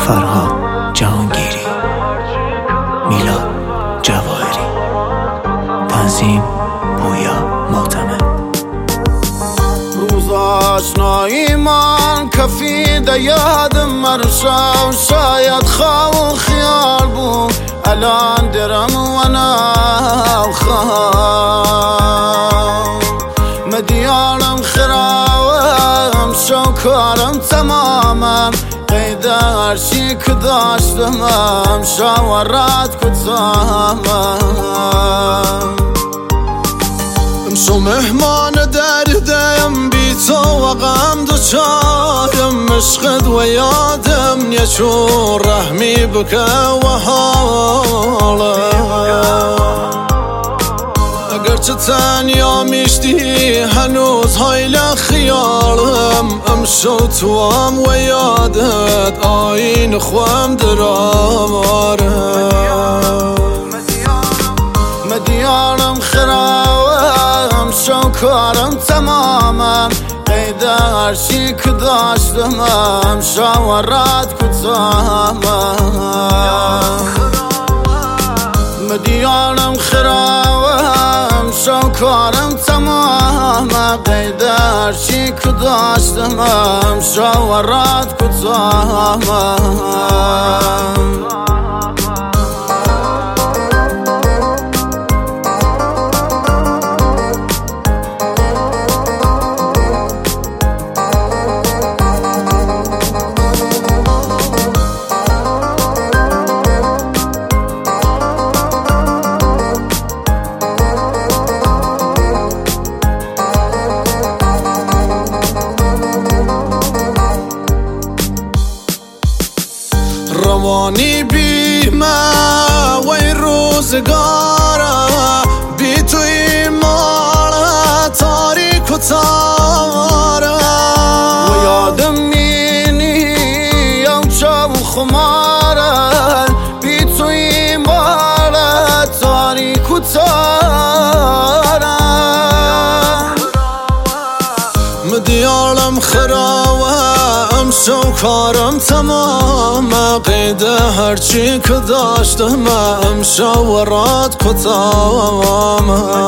فرهاد جهانگیری، میلاد جواهری، تنظیم پویا معتمد. روز آشنایی من کفیده یادم مرشا و شاید خواه و خیال بود. الان درم و ناو خواه مدیارم خراوم شوکارم تمامم قید هرچی که داشتمم شاورات کتامم. امشو مهمان دردم بی تو و غم دوچارم عشقت و یادم یچون رحمی بکه و حالم. اگرچه تنیا میشتی هنوز هایل خیالم. امشو توام و یادت آین خوام درامارم. مدیارم خراوم شوکارم تمامم قید هرچی که داشتمم شاورات کتامم. مدیارم خراوم شوکارم تمامم قید هرچی که داشتمم شاورات کتامم. روانی بی ما و این روزگاره بی توی مالا تاریک و تاره و یادم مینی او چاو خماره بی توی مالا تاریک و تاره. مدیارم خراوه شوکارم تمام قید هرچی که داشتم شاورات کتام.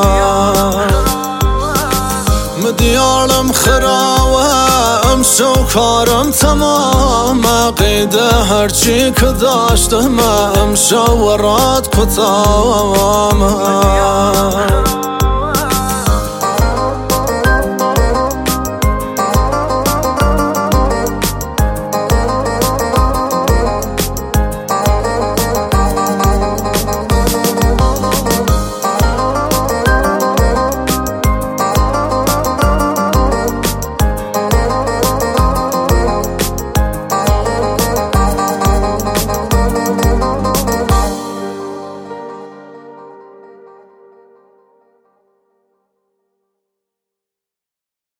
مدیارم خراوه شوکارم تمام قید هرچی که داشتم شاورات کتام.